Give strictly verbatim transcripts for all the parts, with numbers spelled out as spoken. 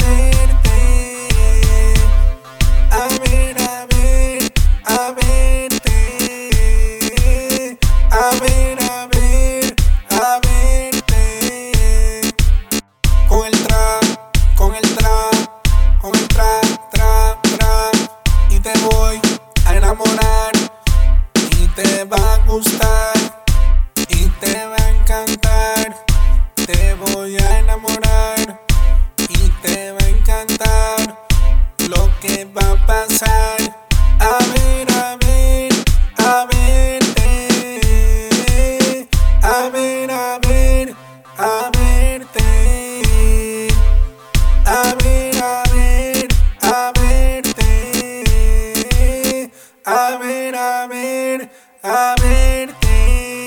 verte, a ver, a ver, a verte, a ver, a ver, a verte. Con el trap, con el trap, con el trap, trap, trap, y te voy a enamorar, y te va a gustar, y te va a encantar. Te voy a enamorar y te va a encantar lo que va a pasar. A ver, a ver, a verte, a ver, a ver, a verte, a ver, a ver, a verte, a ver, a ver, a verte.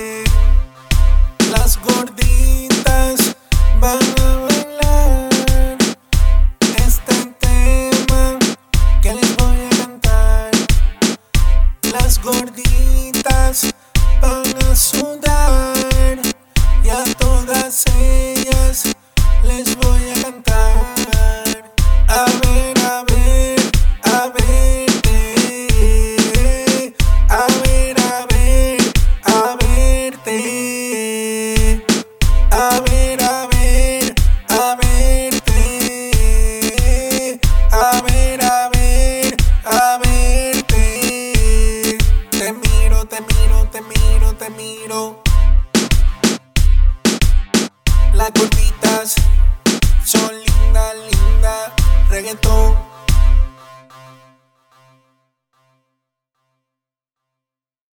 Las gorditas van a bailar este tema que les voy a cantar. Las gorditas van a sudar y a todas ellas les voy a cantar. A ver, a ver, a verte, a ver, a ver, a verte, a ver, a ver, a verte, a ver, a ver, a verte. Te miro, te miro, te miro, te miro. Las gorditas